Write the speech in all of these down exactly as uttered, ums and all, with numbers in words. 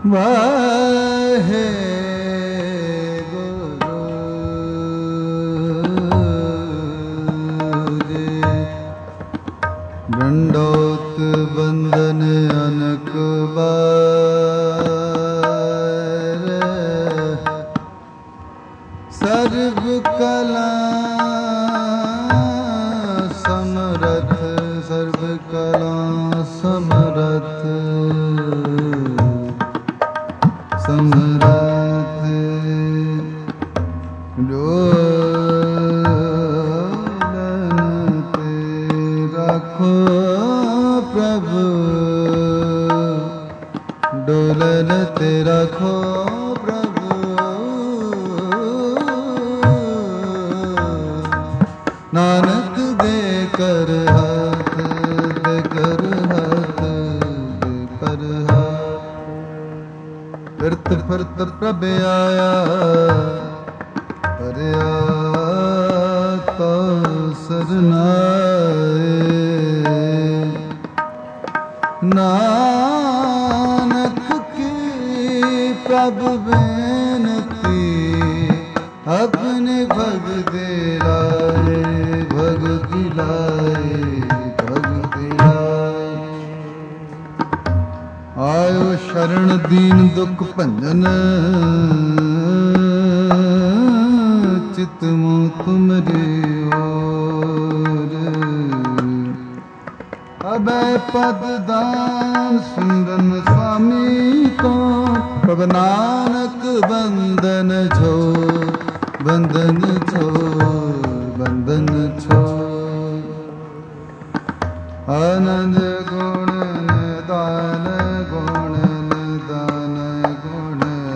ਵਾਹੇ ਡੰਡੋਤ ਬੰਦਨ ਅਨਕ ਬਾਰ ਸਰਬ ਕਲਾ ਸਮਰਥ ਸਰਬ ਕਲਾ ਸਮਰਥ ਸਮਰਥ ਡੋਲਨ ਤੇ ਰੱਖੋ ਪ੍ਰਭੂ ਡੋਲਨ ਤੇ ਰੱਖੋ ਪ੍ਰਭੂ ਨਾਨਕ ਦੇ ਕਰ ਹੱਥ ਦੇ ਕਰ ਹੱਥ ਦੇ ਕਰ ਹੱਥ ਫਿਰਤ ਫਿਰਤ ਪ੍ਰਭ ਆਇਆ ਪਰਿਆ ਤੋ ਸਰਨਾਏ ਨਾਨਕ ਕੀ ਪ੍ਰਭ ਬੇਨਤੀ ਆਪਣੇ ਭਗਤ ਲਾਏ ਭਗਤ ਲਾਏ ਭਗਤ ਲਾਏ ਆਇਓ ਸ਼ਰਨ ਦੀਨ ਦੁਖ ਭੰਜਨ ਚਿਤ ਮੋ ਤੁਮਰੇ ਓਰ ਅਬੈ ਪਦ ਦਾਨ ਸੁੰਦਨ ਸੁਆਮੀ ਕੋ ਪ੍ਰਭ ਨਾਨਕ ਬੰਦਨ ਛੋ ਬੰਦਨ ਛੋ ਬੰਦਨ ਛੋ ਆਨੰਦ ਗੁਣ ਨਿਦਾਨ ਗੁਣ ਨਿਦਾਨ ਗੁਣ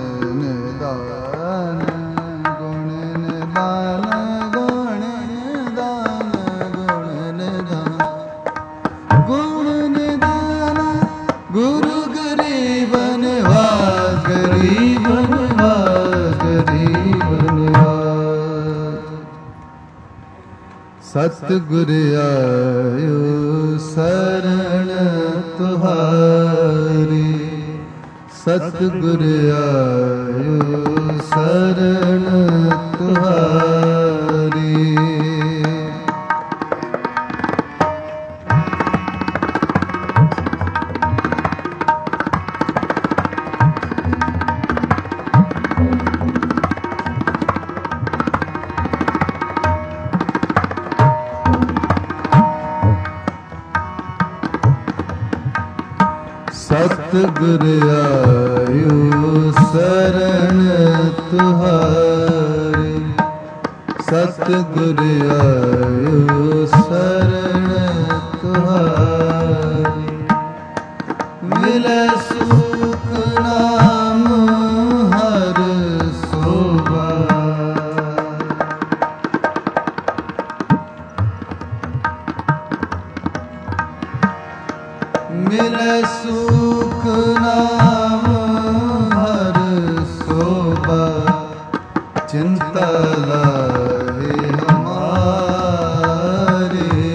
ਨਿਦਾਨ ਗੁਣ ਨਿਦਾਨ ਗੁਣ ਨਿਦਾਨ ਗੁਣ ਨਿਦਾਨ ਗੁਣ ਨਿਦਾਨ ਗੁਰੂ ਗਰੀਬ ਨਿਵਾਸ ਗਰੀਬ ਨਿਵਾਸ ਗਰੀਬ ਨਿਵਾਸ ਸਤਿਗੁਰ ਆਇਓ ਸਰਣ ਤੁਹਾਰੀ ਸਤਿਗੁਰ ਆਇਓ ਸਰਣ ਤੁਹਾਰੀ ਸਤਿਗੁਰ ਆਇਓ ਸਰਣ ਤੁਹਾਰੀ ਸਤਿਗੁਰ ਆਇਓ ਸਰਣ ਤੁਹਾਰੀ ਮਿਲੈ ਸੁਖ ਨਾਮ ਹਰ ਸੋਭਾ ਮਿਲੈ ਸੁਖ ਨਾਮ ਹਰ ਸੋਭਾ ਚਿੰਤਾ ਲਾਹੇ ਹਮਾਰੇ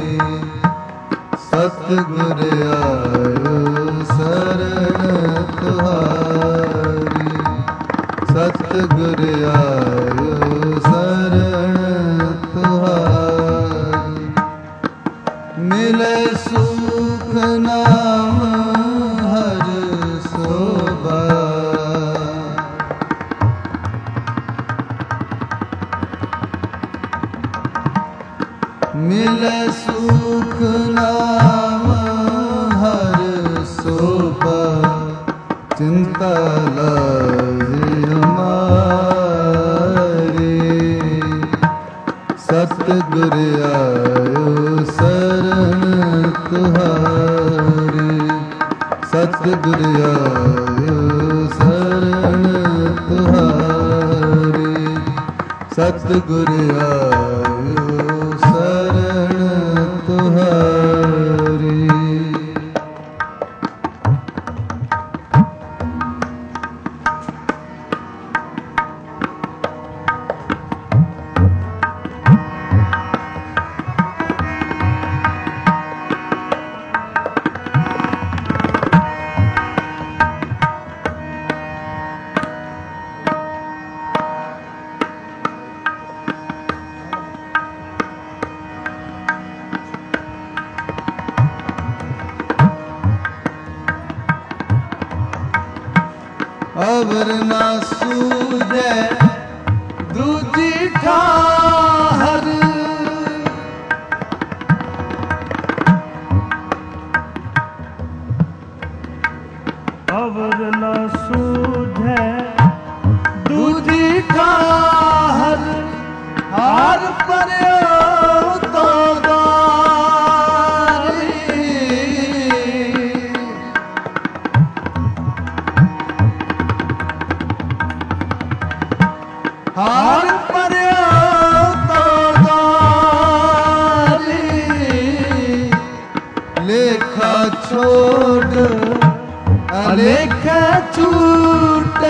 ਸਤਿਗੁਰ ਆਇਓ ਸਰਣ ਤੁਹਾਰੀ ਸਤਿਗੁਰ ਆਇਓ ਸਰਣ ਤੁਹਾਰੀ ਮਿਲੈ ਸੁਖ ਨਾਮ ਹਰ ਸੋਭਾ ਮਿਲੈ ਸੁਖ ਨਾਮ ਹਰ ਸੋਭਾ ਚਿੰਤਾ ਲਾਹੇ ਹਮਾਰੀ ਸਤਿਗੁਰ ਆਇਓ ਸਰਣ ਤੁਹਾਰੀ ਸਤਿਗੁਰ ਆਇਓ ਸਰਣ ਤੁਹਾਰੀ ਸਤਿਗੁਰ ਆਇਓ ਸਰਣ ਤੁਹਾਰੀ ਅਵਰ ਨਾ ਸੂਝੈ ਦੂਜੀ ਠਾਹਰ। ਅਵਰ ਨਾ ਸੂਝੈ ਦੂਜੀ ਠਾਹਰ। ਹਾਰ ਪਰਿਓ ਤੋ ਦਾਰੀ। ਹਾਰ ਪਰਿਓ ਤੋ ਦਾਰੀ। ਲੇਖਾ ਛੋੜ ਅਲੇਖ ਛੂਟੈ।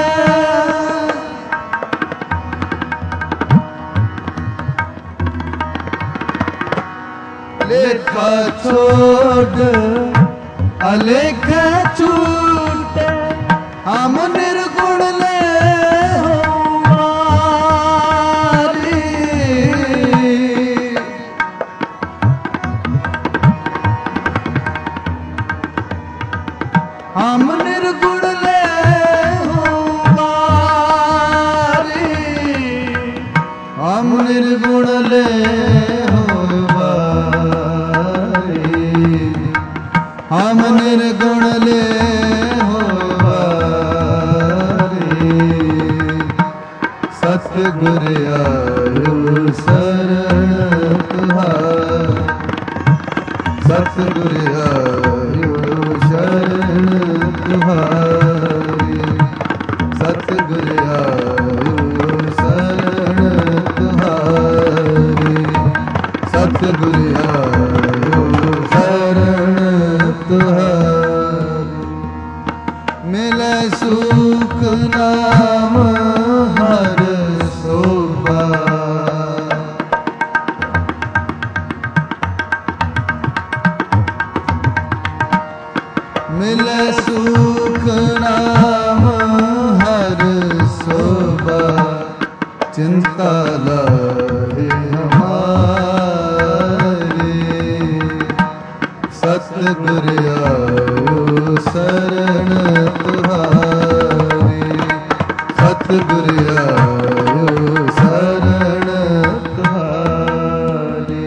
ਲੇਖਾ ਛੋੜ ਅਲੇਖ ਛੂਟੈ। ਹਮ ਨਿਰਗੁਣ ਲੈ ਹੋ ਮਾਰੀ। ਹਮ ਨਿਰਗੁਣ ਲੈ ਹੋ ਮਾਰੀ। ਹਮ ਨਿਰਗੁਣ ਲੈ ਹਮ ਨਿਰਗੁਣ ਲੈ ਹੋਵਾਰੇ। ਸਤਿਗੁਰ ਆਇਓ ਸਰਣ ਤੁਹਾਰ। ਸਤਿਗੁਰ ਆਇਓ ਸ਼ਰਨ ਤੁਹਾਰੇ। ਸਤਿਗੁਰ ਆਇਓ ਸਰਣ ਤੁਹਾਰੇ। ਸਤਿਗੁਰ ਆਇਓ ਸ਼ਰਨ ਤੁਹਾਰ। ਮਿਲੈ ਸੁਖ ਨਾਮ ਹਰ ਸੋਭਾ। ਮਿਲੈ ਸੁਖ ਨਾਮ ਹਰ ਸੋਭਾ। ਚਿੰਤਾ ਲਾਹੇ ਸਤਿਗੁਰ ਆਇਓ ਸਰਣ ਤੁਹਾਰੇ। ਸਤਿਗੁਰ ਆਇਓ ਸਰਣ ਤੁਹਾਰੇ।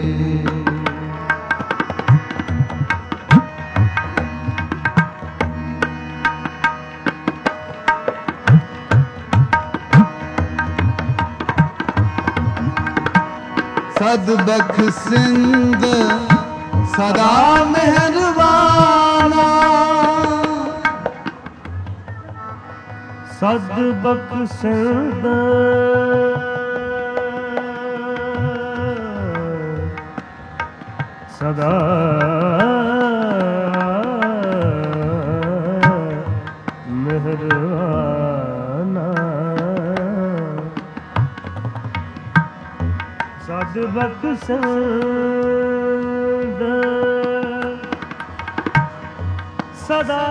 ਸਦ ਬਖਸ਼ਿੰਦ ਸਦਾ ਮਿਹਰਬਾਨਾ। ਸਦ ਬਖਸ਼ਿੰਦ ਸਦਾ ਮਿਹਰਬਾਨਾ। ਸਦ ਬਖਸ਼ਿੰਦ ਸਦਾ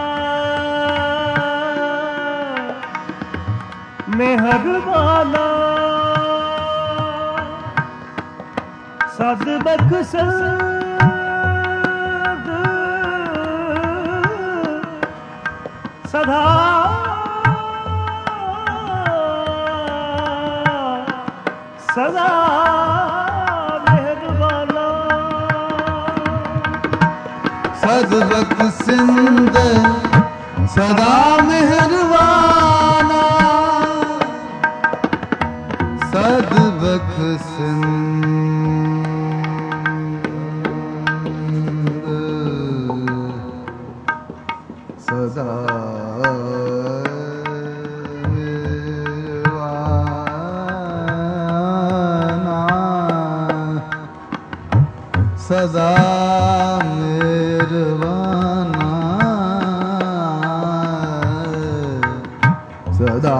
ਮਿਹਰਬਾਨਾ। ਸਦ ਬਖਸ਼ਿੰਦ ਸਦਾ ਸਦਾ ਮਿਹਰਬਾਨਾ। ਸਦ ਬਖਸ਼ਿੰਦ ਸਦਾ ਮਿਹਰਬਾਨਾ। ਸਦ ਬਖਸ਼ਿੰਦ ਸਦਾ ਸਦਾ ਮਿਹਰਬਾਨਾ। ਸਦਾ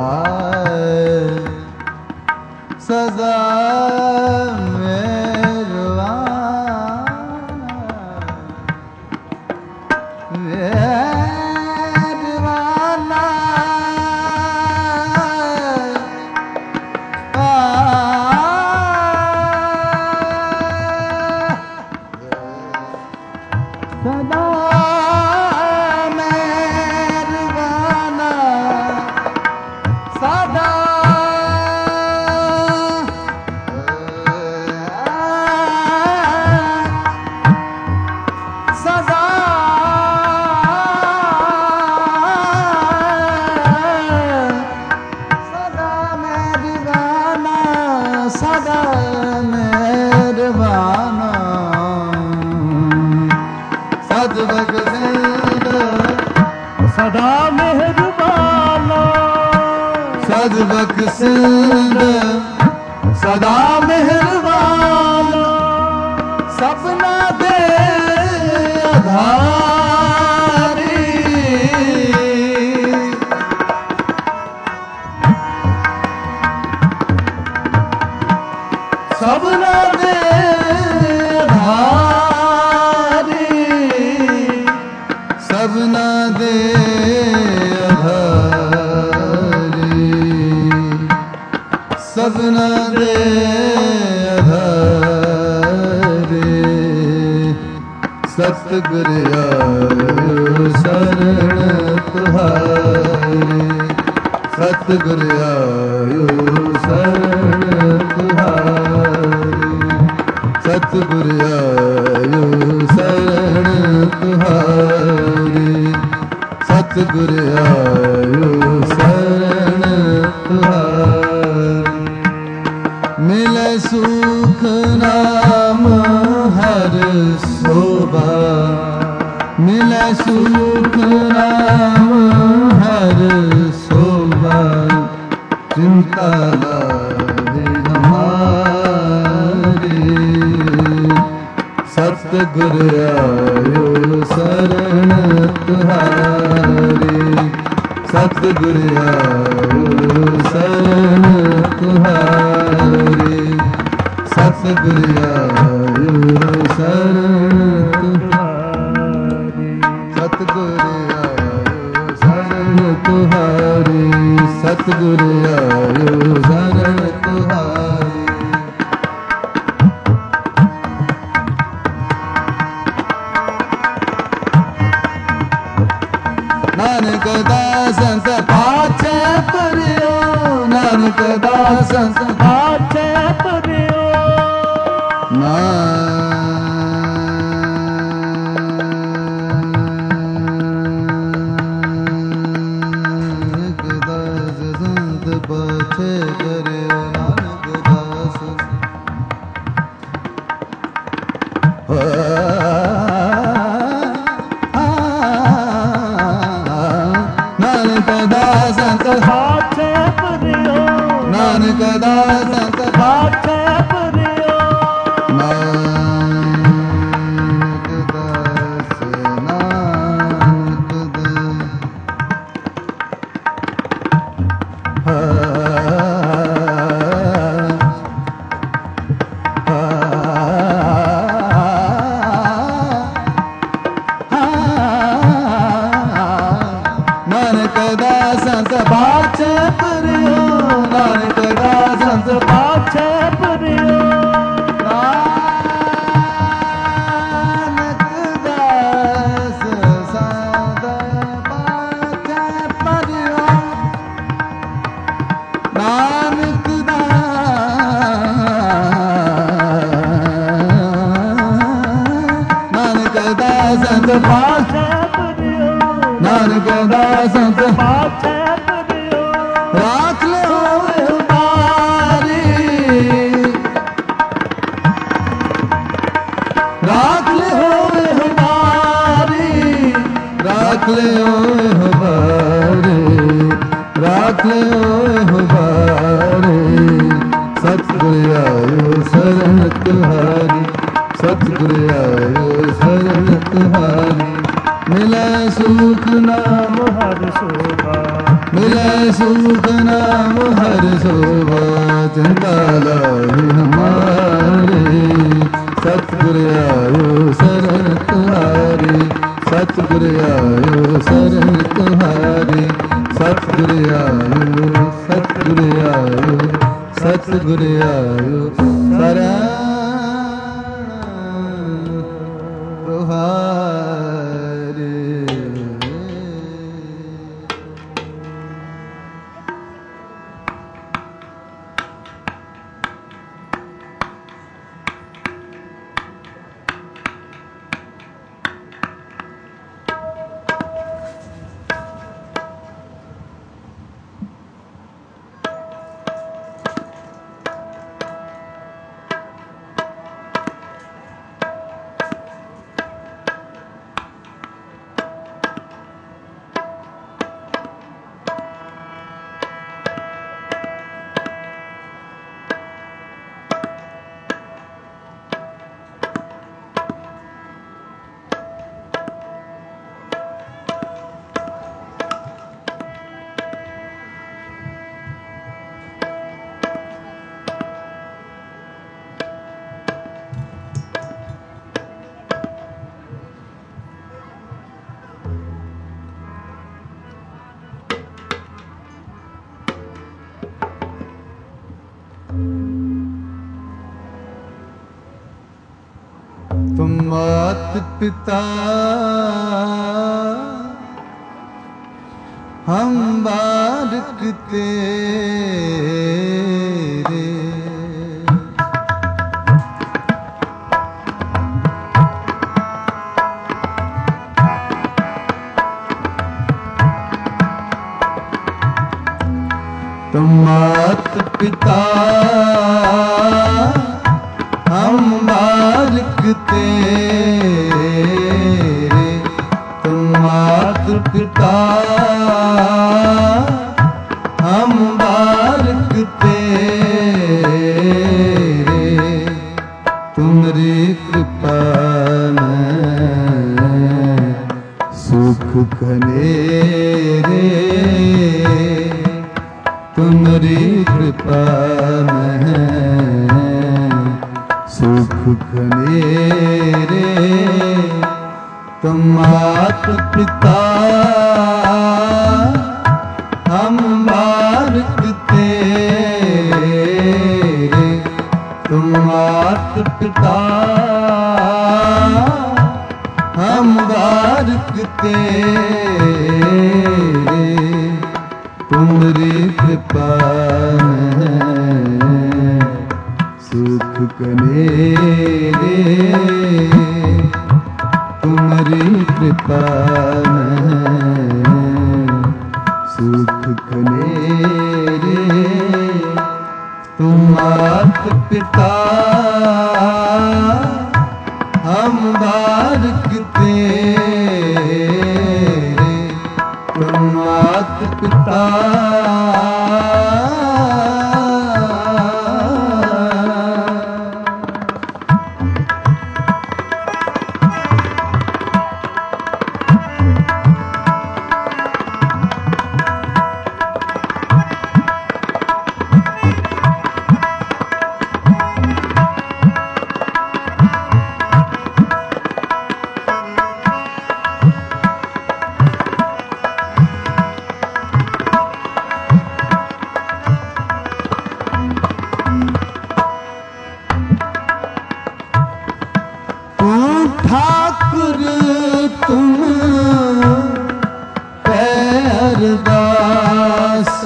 ਸਦਾ ਮਿਹਰਬਾਨਾ। ਮਿਹਰਬਾਨਾ। ਸਦਾ ਸਦਾ ਮਿਹਰਬਾਨਾ ਸਦ ਬਖਸ਼ਿੰਦ ਸਦਾ ਮਿਹਰਬਾਨ ਸਭਨਾ ਦੇ ਆਧਾਰੀ ਸਭਨਾ ਦੇ ਆਧਾਰੀ ਸਭਨਾ ਦੇ ਆਧਾਰੀ ਸਭਨਾ ਦੇ ਆਧਾਰੀ ਸਤਿਗੁਰ ਆਇਓ ਸ਼ਰਨ ਤੁਹਾਰੀ ਸਤਿਗੁਰ ਆਇਓ ਸ਼ਰਨ ਤੁਹਾਰੀ ਸਤਿਗੁਰ ਆਇਓ ਸ਼ਰਨ ਤੁਹਾਰੀ ਸਤਿਗੁਰ ਆਇਓ ਸ਼ਰਨ ਤੁਹਾਰੀ ਮਿਲੇ ਸੁਖ ਨਾਮ ਹਰ ਸੋਭਾ ਮਿਲੇ ਸੁਖ ਨਾਮ ਹਰ ਸੋਭਾ ਚਿੰਤਾ ਲਾਵੇ ਹਮਾਰੀ ਸਤਿਗੁਰ ਆਇਓ ਸ਼ਰਨ ਤੁਹਾਰੀ ਸਤਿਗੁਰ ਆਇਓ ਸ਼ਰਨ ਤੁਹਾਰੀ ਸਤਿਗੁਰ ਆਇਓ ਸ਼ਰਨ ਤੁਹਾਰੀ ਸਤਿਗੁਰ ਆਇਓ ਸ਼ਰਨ ਤੁਹਾਰੀ ਸਤਿਗੁਰ ਆਇਓ ਸ਼ਰਨ ਤੁਹਾਰੀ ਨਾਨਕ ਦਾਸੰਤ ਪਾਛੇ ਪਰਿਓ ਨਾਨਕ ਦਾਸੰਤ ਪਾਛੇ ਪਰਿਓ ਨਾਨਕ ਦਾਸੰਤ ਪਾਛੇ ਪਰਿਓ ਨਾਨਕ ਦਾਸ ਨਾਨਕ ਦਾਸੰਤ ਪਾਛੇ ਪਰਿਓ ਨਾਨਕ ਦਾਸੰਤ ਪਾਛੇ ਪਰਿਓ ਨਾਨਕ ਦਾਸ ਨਾਨਕ ਨਾਨਕ ਦਾਸੰਤ ਪਾਛੇ ਪਰਿਓ ਨਾਨਕ ਦਾਸੰਤ ਪਾਛੇ ਪਰਿਓ ਨਾਨਕ ਦਾਸ ਸਦਾ ਪਾਛੇ ਪਰਿਓ ਨਾਨਕ ਨਾਨਕ ਦਾਸੰਤ ਪਾਛੇ ਪਰਿਓ ਨਾਨਕ ਦਾਸੰਤ ਪਾਛੇ ਪਰਿਓ ਰਾਖ ਲਿਓ ਉਤਾਰੀ ਰਾਖ ਲਿਓ ਉਤਾਰੀ ਰਾਖ ਲਿਓ ਉਤਾਰੀ ਰਾਖ ਲਿਓ ਉਤਾਰੀ ਸਤਿਗੁਰ ਆਇਓ ਸ਼ਰਨ ਤੁਹਾਰੀ ਸਤਿਗੁਰ ਆਇਓ ਸ਼ਰਨ ਤੁਹਾਰੀ ਮਿਲੇ ਸੁਖ ਨਾਮ ਹਰ ਸੋਭਾ ਮਿਲੇ ਸੁਖ ਨਾਮ ਹਰ ਸੋਭਾ ਚਿੰਤਾ ਲਾਹੀ ਹਮਾਰੇ ਸਤਿਗੁਰ ਆਇਓ ਸ਼ਰਨ ਤੁਹਾਰੀ ਸਤਿਗੁਰ ਆਇਓ ਸ਼ਰਨ ਤੁਹਾਰੀ ਸਤਿਗੁਰ ਆਇਓ ਸਤਿਗੁਰ ਆਇਓ ਸਤਿਗੁਰ ਆਇਓ ਸ਼ਰਨ ਤੁਹਾਰੀ मात पिता हम बारक तेरे। तुम मात पिता हम बारक तेरे। तुम मात पिता हम बारक तेरे। तुमरी कृपा में सुख घनेरे। तुमरी कृपा में सुख घनेरे। तुम मात पिता हम बारक तेरे। तुम मात पिता हम बारक तेरे। तुमरी कृपा में सुख घनेरे। तुमरी कृपा में सुख घनेरे। तुम मात पिता हम बारक तेरे। तुम मात पिता ठाकुर तुम पैरदास।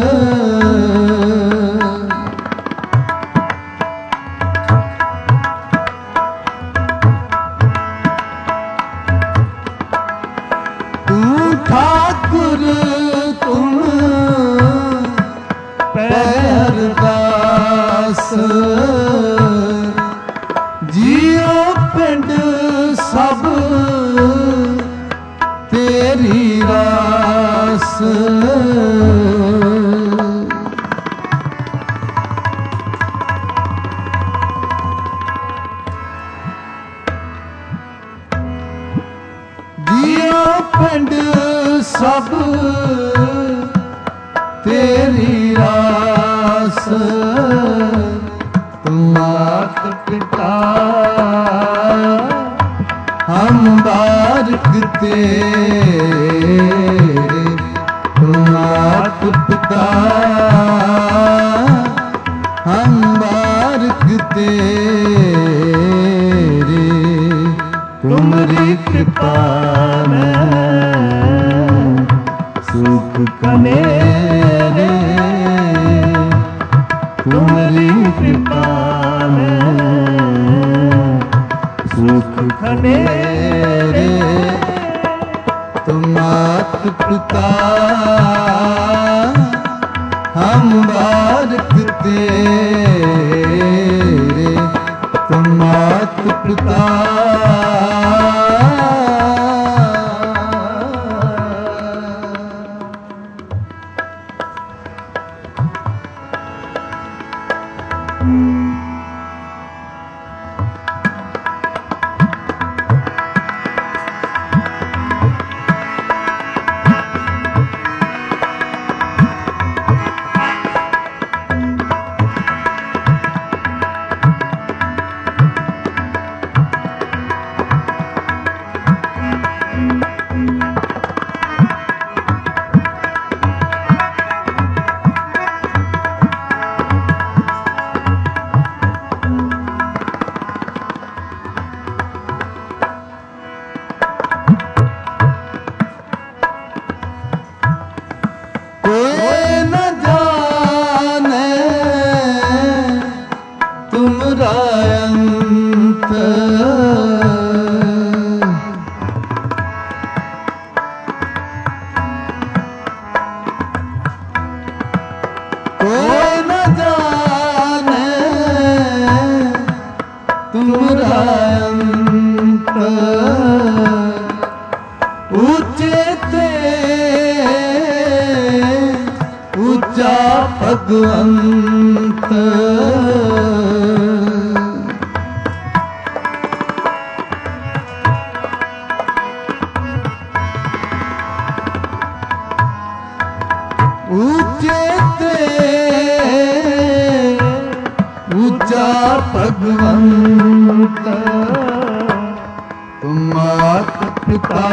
तू ठाकुर तुम पैरदास। जियो पिंड सब तेरी रास। जियो पिंड सब तेरी रास। तुम मात पिता हम बारक तेरे। तुम मात पिता हम बारक तेरे। तुमरी कृपा में सुख घनेरे। तुमरी कृपा में सुख घनेरे। तुम मात पिता हम बारक तेरे। तुम मात पिता ਉੱਚਾ ਭਗਵੰਤ ਉੱਚੇ ਤੇ ਉੱਚਾ ਭਗਵੰਤ ਤੁਮ ਮਾਤ ਪਿਤਾ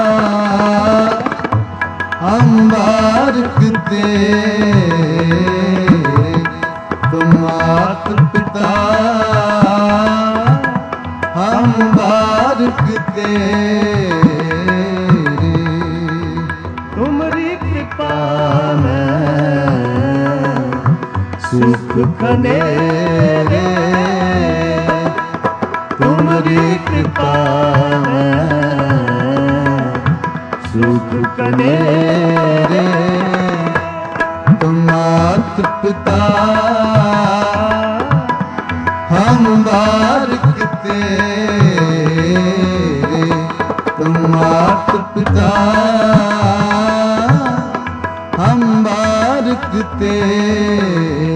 ਹਮ ਬਾਰਕ ਤੇਰੇ ਤੁਮ ਮਾਤ ਪਿਤਾ ਹਮ ਬਾਰਕ ਤੇਰੇ ਤੁਮਰੀ ਕਿਰਪਾ ਮੈਂ ਸੁਖ ਕਨੇਰੇ ਤੁਮਰੀ ਕਿਰਪਾ ਮੈਂ ਸੁਖ ਕਨੇਰੇ ਤੁਮ ਮਾਤ ਪਿਤਾ ਹਮ ਬਾਰਕ ਤੇਰੇ ਤੁਮ ਮਾਤ ਪਿਤਾ ਹਮ ਬਾਰਕ ਤੇਰੇ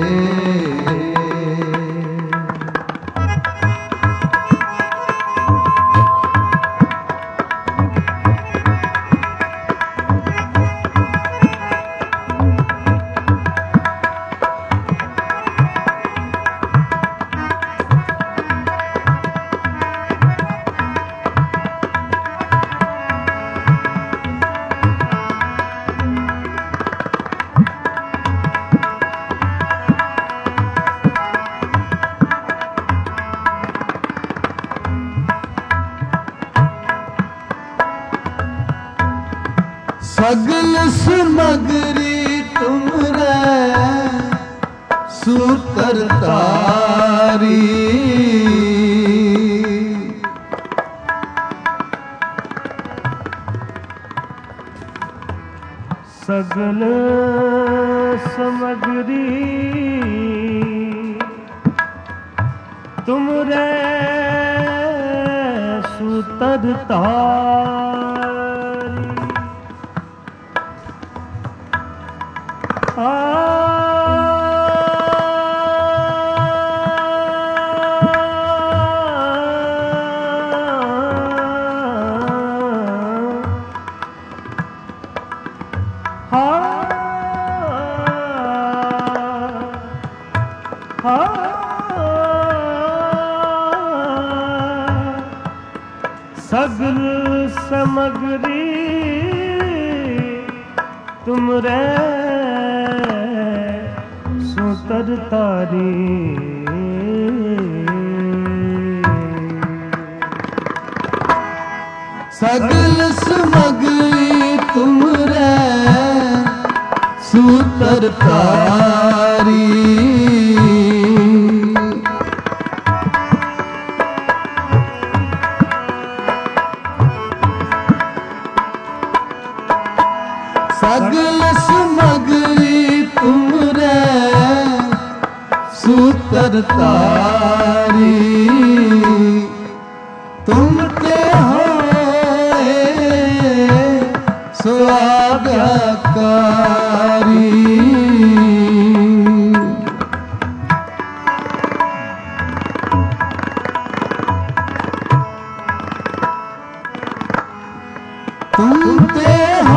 सगल समगरी तुमरे सूतर तारी सगल समगरी तुमरे सूतर तारी आ सगल समगरी तुमरे सूतर तारी सगल समगरी तुमरे सूतर तारी सगल समगरी तुमरे सूतर तारी तुम ते होए सो आज्ञाकारी तुम ते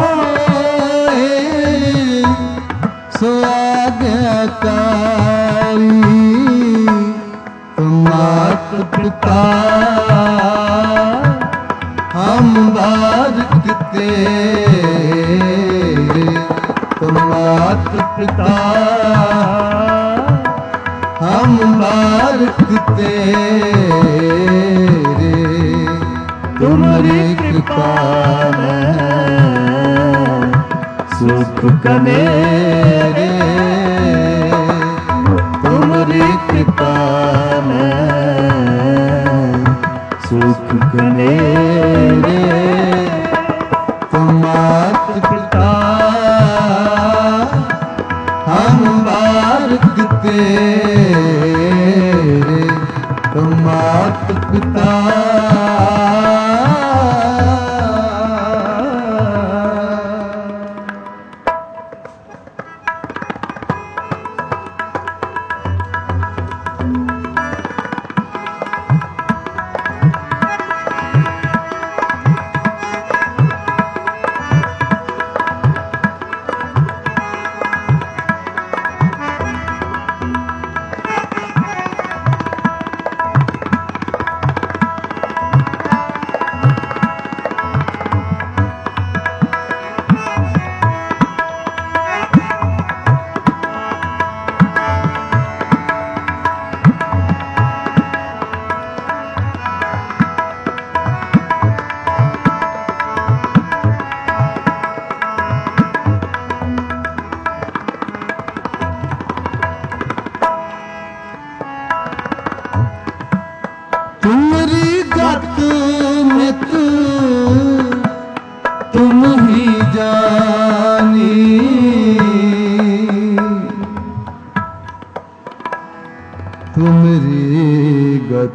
सो आज्ञाकारी तुम मात पिता हम बारक तेरे तुम मात पिता हम बारक तेरे तुम्हारी कृपा में सुख कनेरे तुम्हारी कृपा में सुख कनेरे तुम मात पिता हम बारक तेरे तुम मात पिता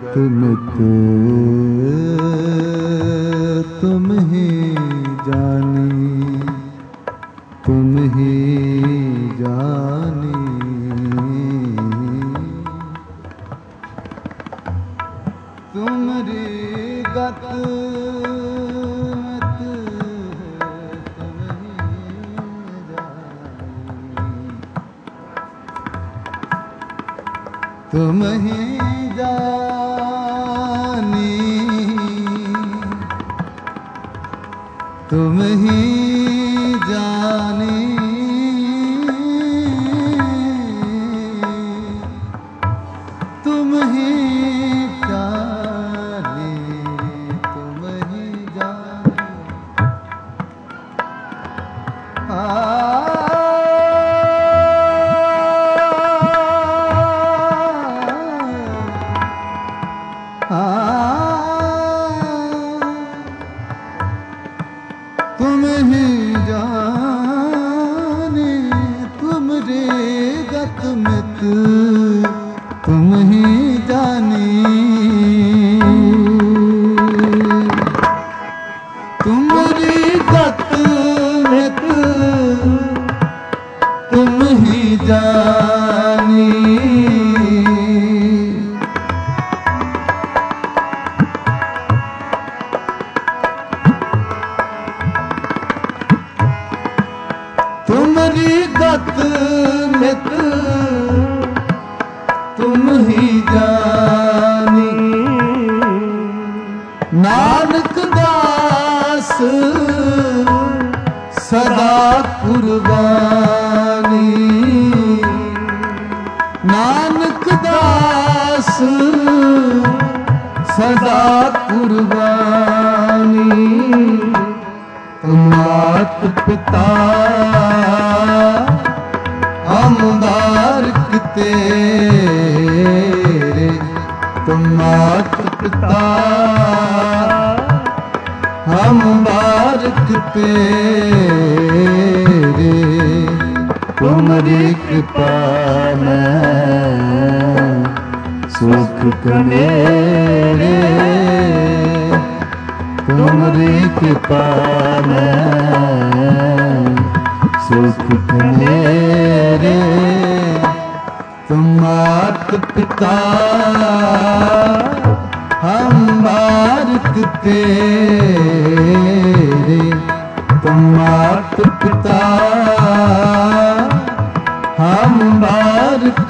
गत मित तुम ही जानी, तुम ही जानी। तुमरी गत मित तुम ही जानी, तुम ही जानी, तुम ही जानी। तुम ही जानी, तुम ही जानी। आ तुम ही जाने, तुम रे गत मित तुम ही जानी। तुमरी गत मित तुम ही जानी। तुमरी गत मित तुम ही जानी। नानक दास सदा कुर्बानी, नानक दास सदा कुर्बानी। मात पिता हम बारक तेरे, तुम मात पिता हम बारक तेरे। तुम्हारी कृपा में सुख कनेरे, तुम्हारी कृपा में सुख कनेरे। तुम मात पिता हम बारक तेरे, तुम मात पिता हम बारक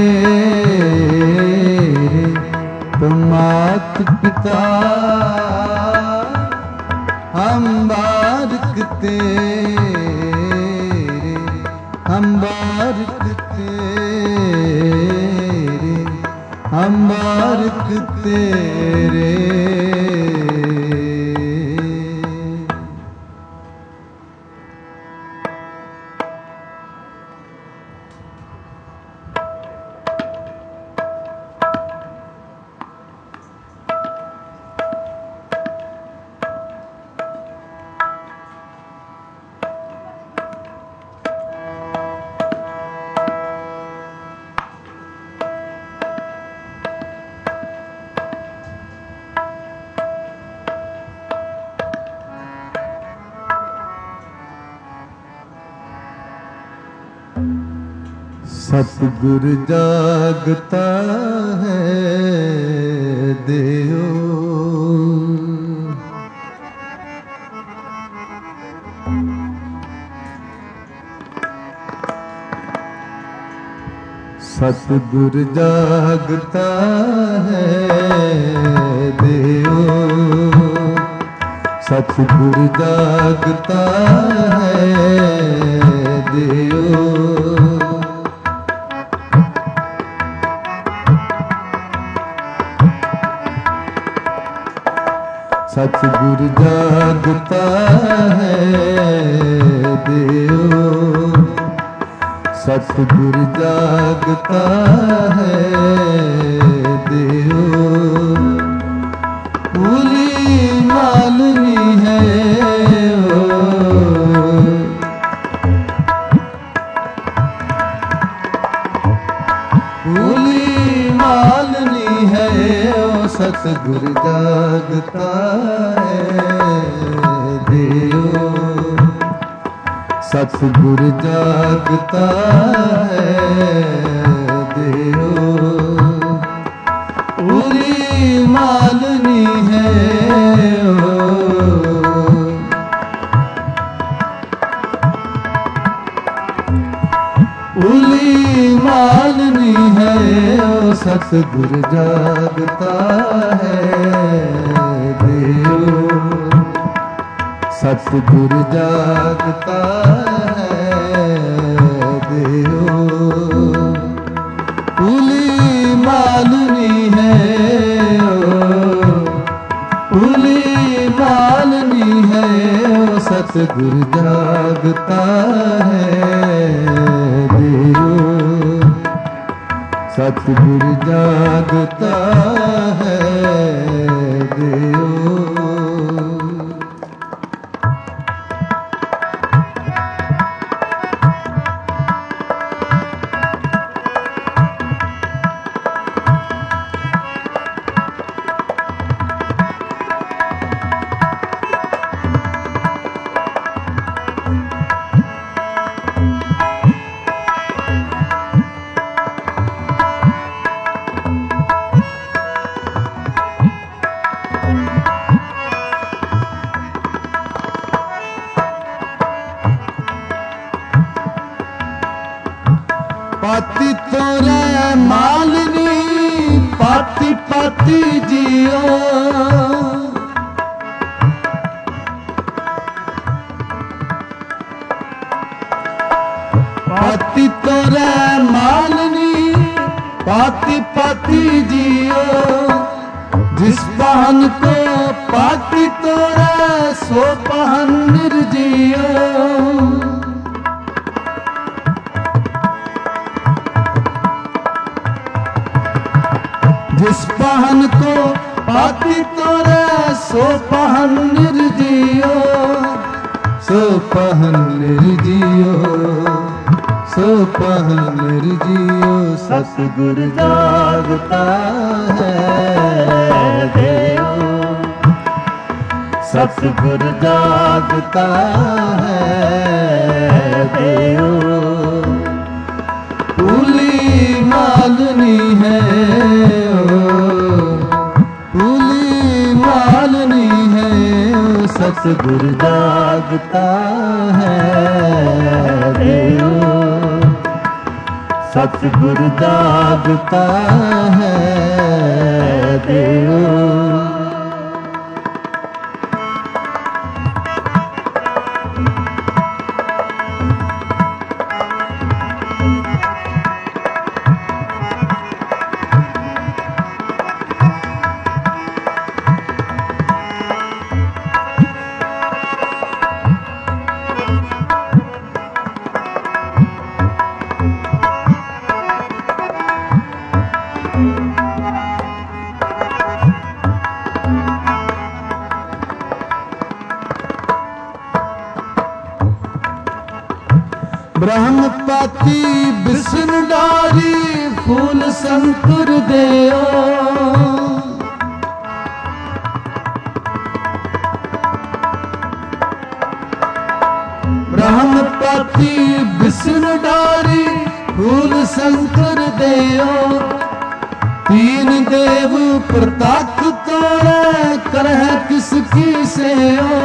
तेरे। तुम मात पिता हम बारक तेरे, हम बारक तेरे, हम बारक तेरे। सतगुर जागता है देओ, सतगुर जागता है देओ, सतगुर जागता है देओ। सतगुर जागता है देओ, सतगुर जागता है देओ। भूली मालनी है ओ, भूली मालनी है ओ सतगुर जागता है देओ, सतगुर जागता है देओ। पूरी मालनी है ओ, पूरी मालनी है ओ, सतगुर जागता है देओ, सतगुर जागता है देओ। पूरी मालनी है ओ, पूरी मालनी है ओ, सतगुर जागता है देओ, सतगुर जागता है देओ। पाती तोरे मालनी पाती पाती जियो, पाती तोरे मालनी पाती पाती जियो। जिस पहन को पाती तोरे सो पहन निर्जियो, जिस पहन को पाती तोरे सो पहन निर्जियो, सो पहन निर्जियो, सो पहन निर्जियो। सतगुर जागता है देओ, सतगुर जागता है देओ। पूली मालनी है ओ, पूली मालनी है ओ, सतगुर जागता है देओ, सतगुर जागता है देओ। ब्रह्म पाती विष्णु डारी फूल शंकर देओ, ब्रह्म पाती विष्णु डारी फूल शंकर देओ। तीन देव प्रताप तोड़े करह किसकी सेओ,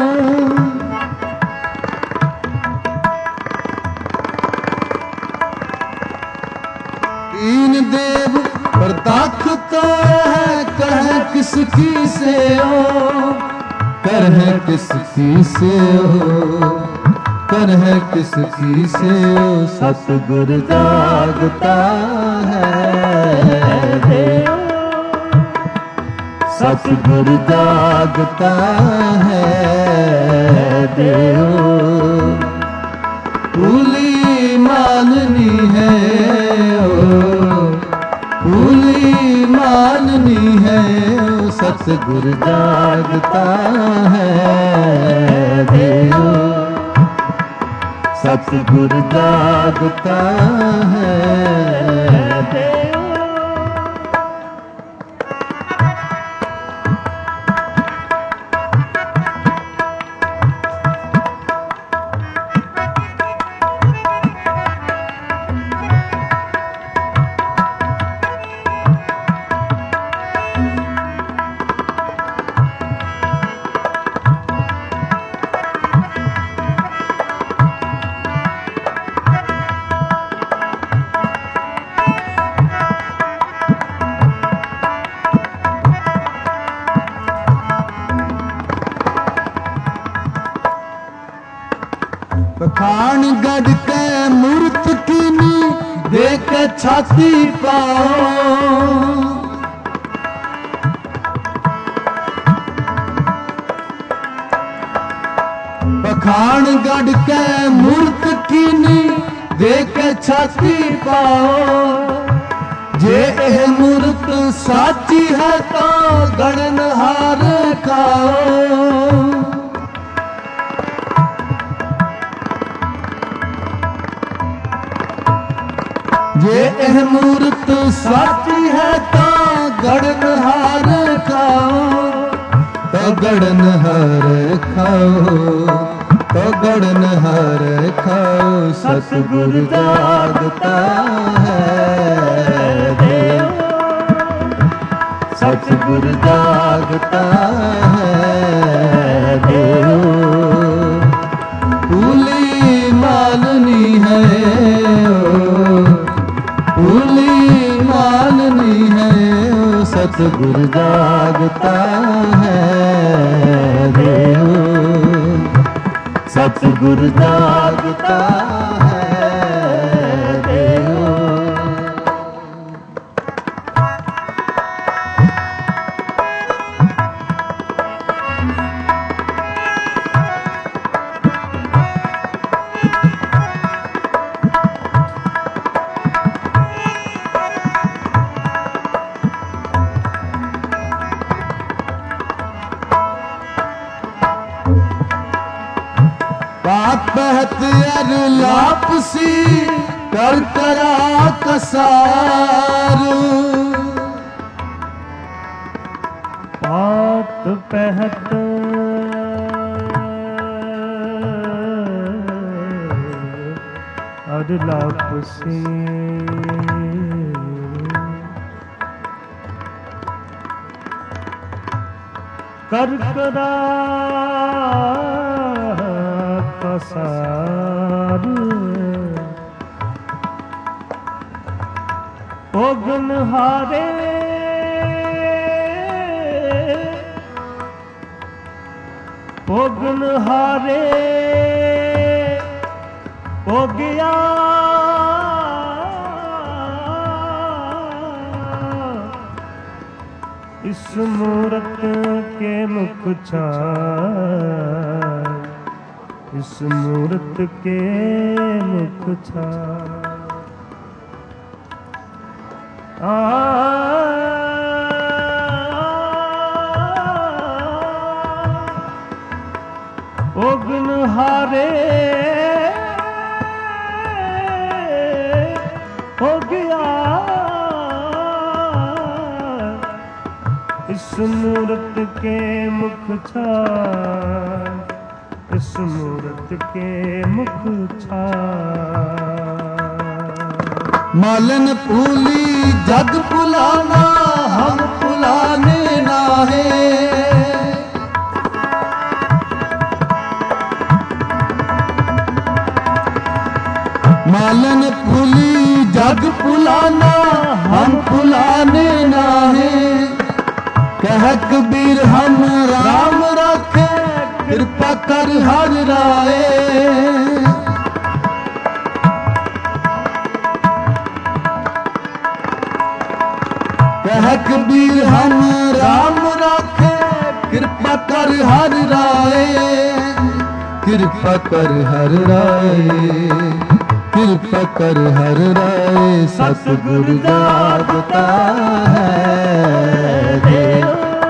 तीन देव प्रताप तो है कह किसकी से हो, करह किसकी से हो, करह किसकी से हो। सतगुर जागता है देओ, सतगुर जागता है देओ। पूली मालनी है ओ, पूली मालनी है ओ, सतगुर जागता है देओ, सतगुर जागता है देओ। पखान गढ़ के मूर्त कीनी देख छाती पाओ। पखान गढ़ के मूर्त कीनी देख छाती पाओ। जे एह मूर्त साची है तो गणनहार खाओ। जे एह मूर्त साची है तो गणनहार खाओ। तो गणनहार खाओ, तो गणनहार खाओ। सतगुरु जागता है देव, सतगुरु जागता है देव। फूली मालनी है ओ, फूली मालनी है ओ। सतगुरु जागता है देव, सतगुरु जागता है देव। पाप बहत अर लापसी कर करा कसार। पात पहत अर लापसी कर करा कसार। ओगन हारे ओगन हारे हो गया इस मूरत के मुख छाय, इस मूरत के मुख छाय। ओगन हारे हो गया इस मूरत के मुख छाय, इस मूरत के मुख छाय। मालन फूली जग फुलाना हम फुलाने ना है। मालन फूली जग फुलाना हम फुलाने ना है। कह कबीर हम राम रखे कृपा कर हर राय। कह कबीर हम राम रखे कृपा कर हर राय। कृपा कर हर राय, कृपा कर हर राय। सतगुरु जागता है देव,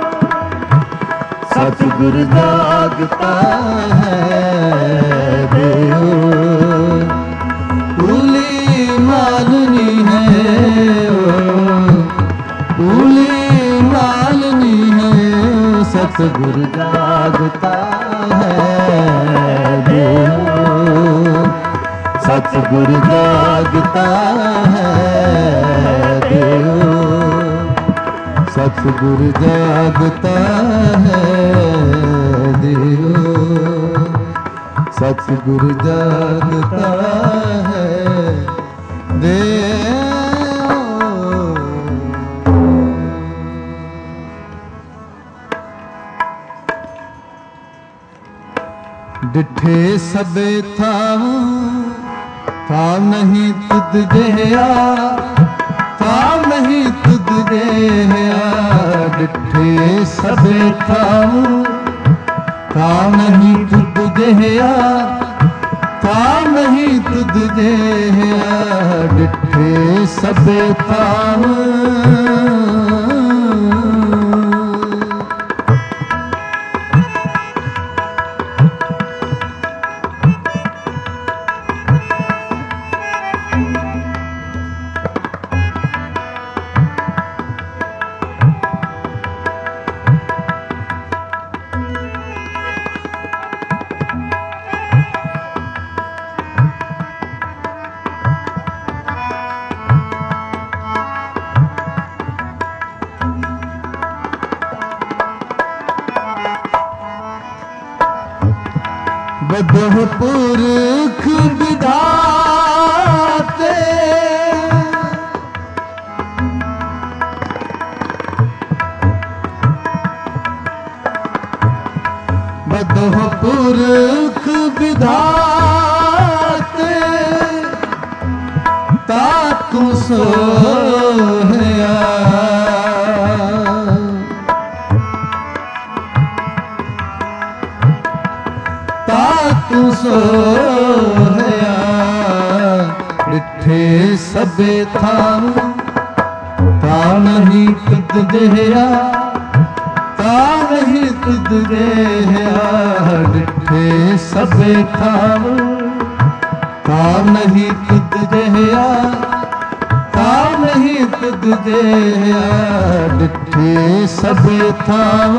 सतगुरु जागता है देव। फूली मालनी है ओ, फूली मालनी है। सतगुरु जागता है देव, सतगुरु जागता है देव। सतगुरु जागता है देव, सतगुरु जागता है देव। ਡਿਠੇ ਸਭੇ ਥਾਉ ਥਾਉ ਨਹੀਂ ਤੁਧ ਜਿਹਾ ਥਾਉ ਨਹੀਂ ਤੁਧ ਜਿਹਾ ਡਿਠੇ ਸਭੇ ਥਾਉ ਥਾਉ ਨਹੀਂ ਤੁਧ ਜਿਹਾ ਥਾਉ ਨਹੀਂ ਤੁਧ ਜਿਹਾ ਡਿਠੇ ਸਭੇ ਥਾਉ ਬਦੋਹ ਪੁਰਖ ਵਿਧਾਤੇ ਬਦੋਹ ਪੁਰਖ ਵਿਧਾਤੇ ਤਾਤੁ ਸੋਹਿਆ ਤਾਤੁ ਸੋਹਿਆ ਡਿਠੇ ਸਭੇ ਥਾਉ ਥਾਉ ਨਹੀਂ ਤੁਧ ਜਿਹਾ ਥਾਉ ਨਹੀਂ ਤੁਧ ਜਿਹਾ ਡਿਠੇ ਸਭੇ ਥਾਉ ਥਾਉ ਨਹੀਂ ਤੁਧ ਜਿਹਾ ਥਾਉ ਨਹੀਂ ਤੁਧ ਜਿਹਾ ਡਿਠੇ ਸਭੇ ਥਾਉ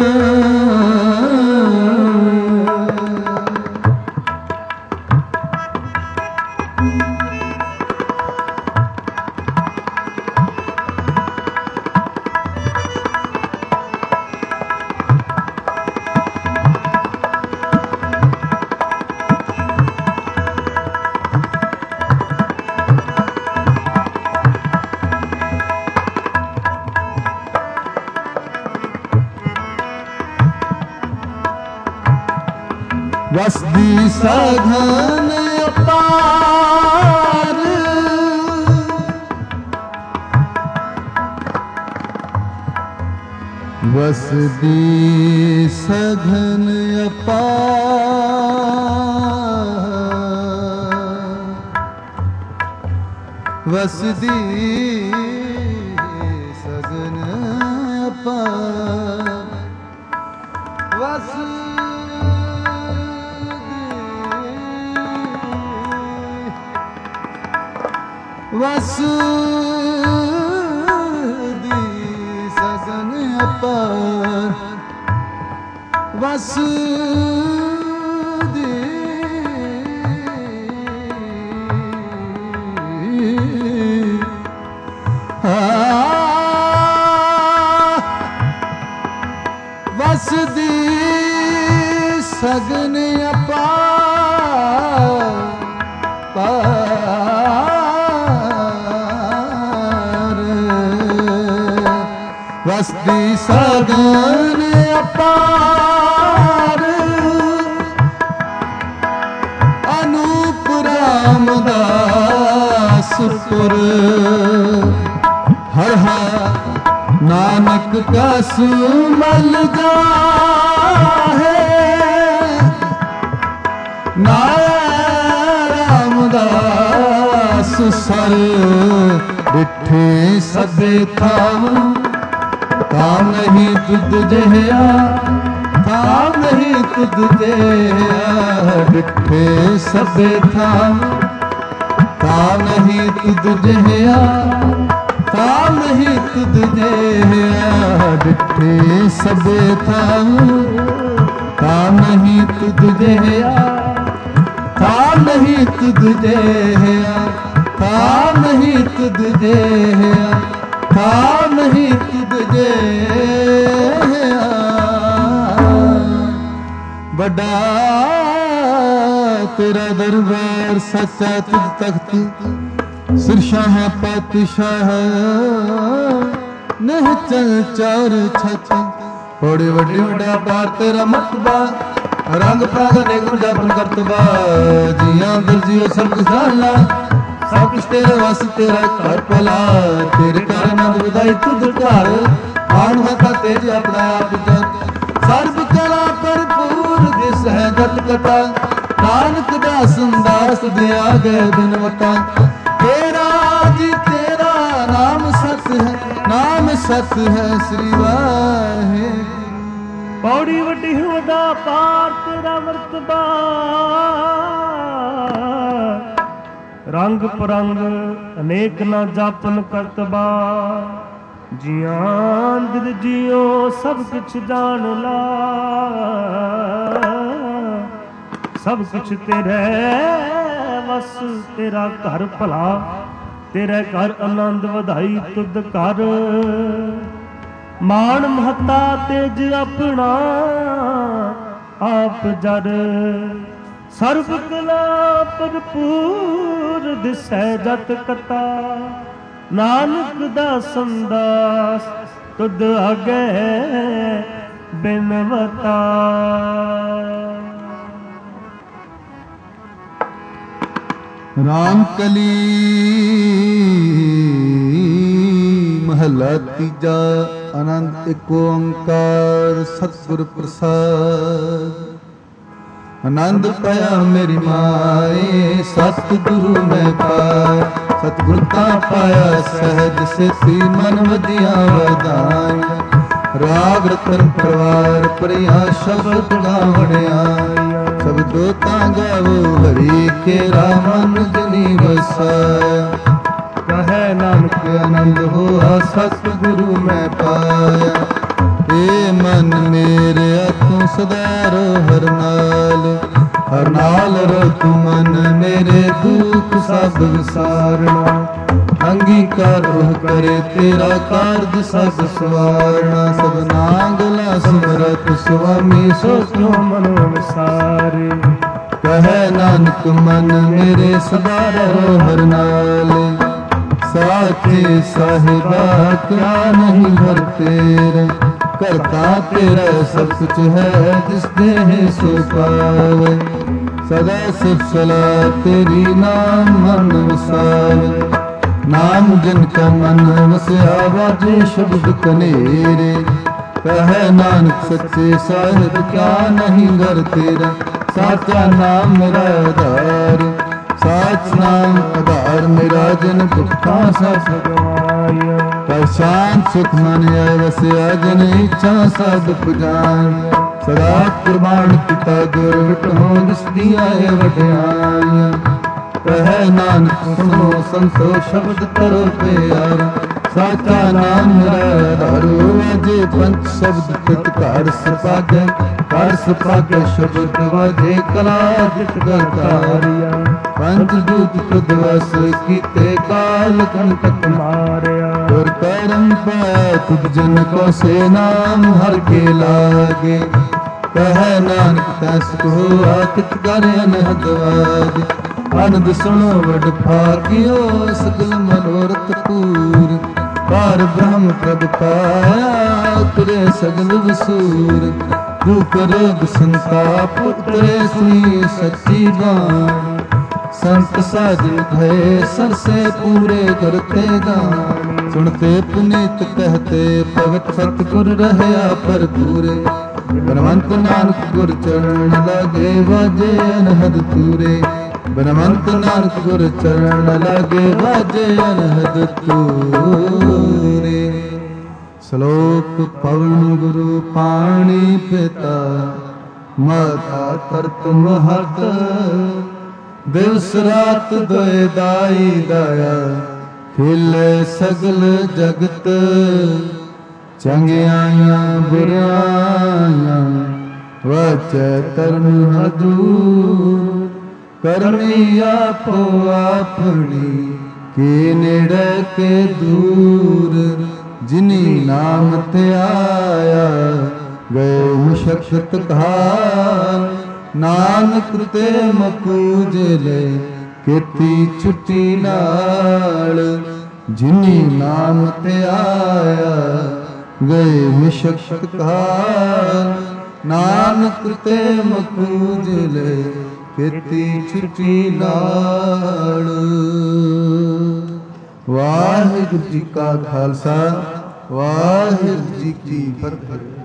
ਵਸਦੀ ਸਘਨ ਅਪਾਰ ਵਸਦੀ ਸਘਨ ਅਪਾਰ ਵਸਦੀ ਸਘਨ ਅਪਾਰ ਵਸ ਵਸਦੀ ਸਘਨ ਅਪਾਰ ਵਸਦੀ ਵਸਦੀ ਸਘਨ ਅਪਾਰ ਵਸਦੀ ਸਘਨ ਅਪਾਰ ਅਨੂਪ ਰਾਮਦਾਸਪੁਰ ਹਰ ਹਰ ਨਾਨਕ ਕਾ ਸੁਮਲ ਜਾਹੇ ਨਾਮ ਰਾਮਦਾਸ ਸਰ ਡਿਠੇ ਸਭੇ ਥਾਉ ਥਾਉ ਨਹੀਂ ਤੁਧ ਜਿਹਾ ਥਾਉ ਨਹੀਂ ਤੁਧ ਜਿਹਾ ਡਿਠੇ ਸਭੇ ਥਾਉ ਥਾਉ ਨਹੀਂ ਤੁਧ ਜਿਹਾ ਥਾਉ ਨਹੀਂ ਤੁਧ ਜਿਹਾ ਡਿਠੇ ਸਭੇ ਥਾਉ ਥਾਉ ਨਹੀਂ ਤੁਧ ਜਿਹਾ ਥਾਉ ਨਹੀਂ ਤੁਧ ਜਿਹਾ ਥਾਉ ਨਹੀਂ ਤੁਧ ਜਿਹਾ ਥਾਉ ਨਹੀਂ ਤੁਧ ਜਿਹਾ ਵੱਡਾ ਤੇਰਾ ਦਰਬਾਰ ਸੱਚਾ ਤੁਧ ਤਖਤ ਸਿਰਸ਼ਾਹ ਪਾਤਸ਼ਾਹ ਨਹ ਚਲ ਚਾਰ ਛਛ ਬੜੇ ਵੱਡੇ ਵੱਡਾ ਬਾਰ ਤੇਰਾ ਮਤਬਾ ਰੰਗ ਪ੍ਰਾਗ ਅਨੇਕ ਜਾਪਨ ਕਰਤਬਾ ਜੀਆਂ ਅੰਦਰ ਜੀਓ ਸਭ ਕੁਛ ਜਾਣਨਾ ਸਭ ਕੁਛ ਤੇਰੇ ਵਸ ਤੇਰਾ ਘਰ ਭਲਾ ਤੇਰੇ ਘਰ ਆਨੰਦ ਵਧਾਈ ਤੁਧ ਘਰ ਆਣ ਮਤਾ ਤੇਜ ਆਪਣਾ ਆਪ ਜਤ ਸਰਬ ਕਲਾ ਭਰਪੂਰ ਦਿਸ ਹੈ ਜਤ ਕਟਾ ਨਾਨਕ ਦਾਸ ਅੰਦਾਸ ਦਿਆ ਗਏ ਦਿਨ ਵਟਾ ਤੇਰਾ ਜੀ ਤੇਰਾ ਨਾਮ ਸਤ ਹੈ ਨਾਮ ਸਤ ਹੈ ਸ੍ਰੀ ਵਾਹਿਗੁਰੂ ਪੌੜੀ ਵੱਡੀ ਹੁਦਾ ਪਾਰ ਤੇਰਾ ਵਰਤਬਾ ਰੰਗ ਪਰੰਗ ਅਨੇਕ ਨਾ ਜਾਪਨ ਕਰਤਬਾ ਜੀਆਂ ਅੰਦਰ ਜੀਓ ਸਭ ਕੁਛ ਜਾਣ ਲਾ ਸਭ ਕੁਛ ਤੇਰੇ ਵਸ ਤੇਰਾ ਘਰ ਭਲਾ ਤੇਰੇ ਘਰ ਆਨੰਦ ਵਧਾਈ ਤੁਧ ਘਰ ਮਾਣ ਮਹਤਾ ਤੇਜ ਆਪਣਾ ਆਪ ਜਰ ਸਰਬ ਕਲਾ ਭਰਪੂਰ ਦਿਸੈ ਜਤ ਕਤਾ ਨਾਨਕ ਦਾ ਸੰਦਾਸ ਤੁਧ ਆਗੇ ਬਿਨਵਤਾ ਰਾਮ ਕਲੀ ਮਹਲਾ ਤੀਜਾ ਅਨੰਦ ਏਕ ਓੰਕਾਰ ਸਤਿਗੁਰ ਪ੍ਰਸਾਦ ਆਨੰਦ ਪਾਇਆ ਮੇਰੀ ਮਾਏ ਸਤਿਗੁਰੂ ਮੈਂ ਪਾਇਆ ਸਤਿਗੁਰ ਤਾ ਪਾਇਆ ਸਹਿਜ ਸੇਤੀ ਮਨ ਵਧੀਆ ਵਰਦਾਨ ਰਾਗ ਰਤਨ ਪਰਵਾਰ ਪ੍ਰਿਆ ਸ਼ਬਦ ਗਾਵਣਿਆ ਸ਼ਬਦੋ ਤਾਂ ਗਾਵੋ ਹਰੀ ਕੇਰਾ ਮਨ ਜਨੀ ਵਸਾਇਆ ਕਹੈ ਨਾਨਕ ਆਨੰਦ ਹੋਆ ਸਤਿਗੁਰੂ ਮੈਂ ਪਾਇਆ ਏ ਮਨ ਮੇਰੇ ਤੂੰ ਸਦਾ ਰੋ ਹਰ ਨਾਲ ਹਰ ਨਾਲ ਰੋ ਤੂੰ ਮਨ ਮੇਰੇ ਦੁੱਖ ਸਭ ਵਿਸਾਰਣਾ ਅੰਗੀਕਾਰ ਉਹ ਕਰੇ ਤੇਰਾ ਕਾਰਜ ਸਭ ਸਵਾਰਣਾ ਸਭਨਾ ਗਲਾ ਸਿਮਰਤ ਸੁਆਮੀ ਸੋ ਕਿਉ ਮਨੋ ਵਿਸਾਰੇ ਕਹੈ ਨਾਨਕ ਮਨ ਮੇਰੇ ਸਦਾ ਰੋ ਹਰ ਨਾਲ ਸਾਚੇ ਸਾਹਿਬਾ ਕਿਆ ਨਹੀਂ ਘਰ ਤੇਰਾ ਕਰਤਾ ਤੇਰਾ ਸਭ ਕੁਛ ਹੈ ਜਿਸ ਦੇ ਸੋ ਪਾਵੇ ਸਦਾ ਸਿਫ ਸਲਾ ਤੇਰੀ ਨਾਮ ਮਨ ਵਸਾਵੇ ਨਾਮ ਜਨ ਕਾ ਮਨ ਵਸਿਆ ਵਾਜੇ ਸ਼ਬਦ ਕਨੇਰੇ ਕਹੈ ਨਾਨਕ ਸੱਚੇ ਸਾਹਿਬ ਕਿਆ ਨਹੀਂ ਘਰ ਤੇਰਾ ਸਾਚਾ ਨਾਮ ਮੇਰਾ ਆਧਾਰ ਸਾਚ ਨਾਮ ਆਧਾਰ ਮੇਰਾ ਜਨ ਦੁੱਖਾਂ ਸਭ ਗਵਾਇਆ ਪਰ ਸ਼ਾਂਤ ਸੁਖ ਮਨ ਆਏ ਵਸਿਆ ਜਨ ਇੱਛਾ ਸਭ ਪੁਜਾਨ ਸਦਾ ਕੁਰਬਾਨ ਕੀਤਾ ਗੁਰ ਵਿਟੋ ਜਿਸ ਦੀ ਆਏ ਵਡਿਆਈਆਂ ਕਹੈ ਨਾਨਕ ਸੁਣੋ ਸੰਤੋ ਸ਼ਬਦ ਕਰੋ ਪਿਆਰ ਸਾਚਾ ਨਾਮ ਮੇਰਾ ਧਾਰੂ ਅਜੇ ਪੰਚ ਸ਼ਬਦ ਤਿਤ ਘਰ ਸਪਾਗੈ ਘਰ ਸਪਾਗੈ ਸ਼ਬਦ ਵਾਜੇ ਕਲਾ ਜਿਤ ਕਰਤਾਰਿਆ ਪੰਜ ਦੂਤ ਤੁਧ ਵਸ ਕੀਤੇ ਕਾਲ ਕੰਟਕ ਮਾਰਿਆ ਗੁਰ ਕਰਮ ਪਾਇਆ ਤੁਧ ਜਨ ਕੋ ਸੇ ਨਾਮ ਹਰ ਕੇ ਲਾਗੇ ਕਹੈ ਨਾਨਕ ਤਸ ਕੋ ਆਕਿਤ ਕਰ ਅਨਹਦ ਵਾਜ ਆਨੰਦ ਸੁਣੋ ਵਡ ਭਾਗਿਓ ਸਗਲ ਮਨੋਰਥ ਪੂਰ ਪਾਰ ਬ੍ਰਹਮ ਪ੍ਰਭ ਪਾਇਆ ਤੁਰੇ ਸਗਲ ਵਸੂਰ ਦੁਖ ਰੋਗ ਸੰਤਾਪ ਉਤਰੇ ਸੁਣੀ ਸੱਚੀ ਬਾਣੀ ਸੰਤ ਸਾਜਨ ਭਏ ਸਰਸੇ ਪੂਰੇ ਕਰਤੇ ਗਾਣੀ ਸੁਣਤੇ ਪੁਨੀਤ ਕਹਤੇ ਭਗਤ ਸਤਿਗੁਰ ਰਹਿਆ ਪਰ ਪੂਰੇ ਬਨਵੰਤ ਨਾਨਕ ਗੁਰ ਚਰਨ ਲਾਗੇ ਵਾਜੇ ਅਨਹਦ ਤੂਰੇ ਬਨਵੰਤ ਨਾਨਕ ਗੁਰ ਚਰਨ ਲਾਗੇ ਵਾਜੇ ਅਨਹਦ ਤੂਰੇ ਸ਼ਲੋਕ ਪਵਨ ਗੁਰੂ ਪਾਣੀ ਪਿਤਾ ਮਾਤਾ ਤਰਤ ਮਹਤ ਦਿਵਸ ਰਾਤ ਦੋਇ ਦਾਈ ਦਾਇਆ ਖਿਲੇ ਸਗਲ ਜਗਤ ਚੰਗਿਆਈਆਂ ਬੁਰਾਈਆਂ ਵਚੈ ਤਰਨ ਹਦੂਰ ਕਰਮੀ ਆਪੋ ਆਪਣੀ ਕੇ ਨੇੜੇ ਕੇ ਦੂਰ ਜਿਨੀ ਨਾਮ ਤੇ ਆਇਆ ਗਏ ਮੁਸ਼ਕਤ ਘਾਲ ਨਾਨਕ ਤੇ ਮਕੂਜ ਲੈ ਕੀਤੀ ਛੁੱਟੀ ਨਾਲ ਜਿਨੀ ਨਾਮ ਤੇ ਆਇਆ ਗਏ ਮੁਸ਼ਕਤ ਘਾਲ ਨਾਨਕ ਤੇ ਮਕੂਜਲੇ ਕੀਤੀ ਛੁੱਟੀ ਨਾਲ। ਵਾਹਿਗੁਰੂ ਜੀ ਕਾ ਖਾਲਸਾ, ਵਾਹਿਗੁਰੂ ਜੀ ਕੀ ਫਤਿਹ।